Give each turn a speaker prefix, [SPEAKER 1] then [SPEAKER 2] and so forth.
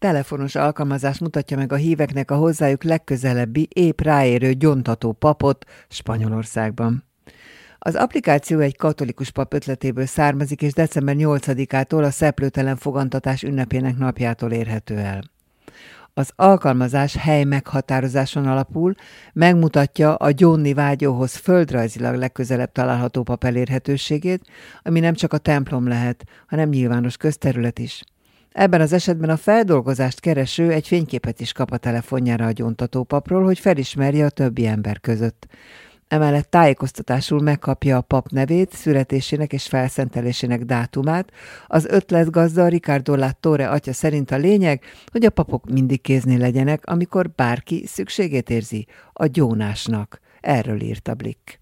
[SPEAKER 1] telefonos alkalmazás mutatja meg a híveknek a hozzájuk legközelebbi, épp ráérő gyóntató papot Spanyolországban. Az applikáció egy katolikus pap ötletéből származik, és december 8-ától a szeplőtelen fogantatás ünnepének napjától érhető el. Az alkalmazás hely meghatározáson alapul, megmutatja a gyónni vágyóhoz földrajzilag legközelebb található pap elérhetőségét, ami nem csak a templom lehet, hanem nyilvános közterület is. Ebben az esetben a feldolgozást kereső egy fényképet is kap a telefonjára a gyóntatópapról, hogy felismerje a többi ember között. Emellett tájékoztatásul megkapja a pap nevét, születésének és felszentelésének dátumát. Az ötletgazda Ricardo Latorre atya szerint a lényeg, hogy a papok mindig kéznél legyenek, amikor bárki szükségét érzi a gyónásnak. Erről írt a Blick.